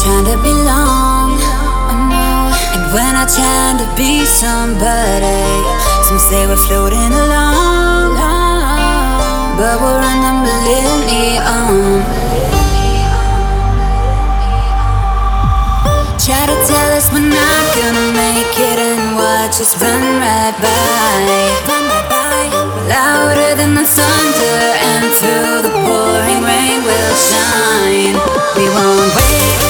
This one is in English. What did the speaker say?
trying to belong. And when I trying to be somebody, some say we're floating along, but we're on the millennium. Try to tell us we're not gonna make it and watch us run right by. Louder than the thunder and through the pouring rain we'll shine. We won't wait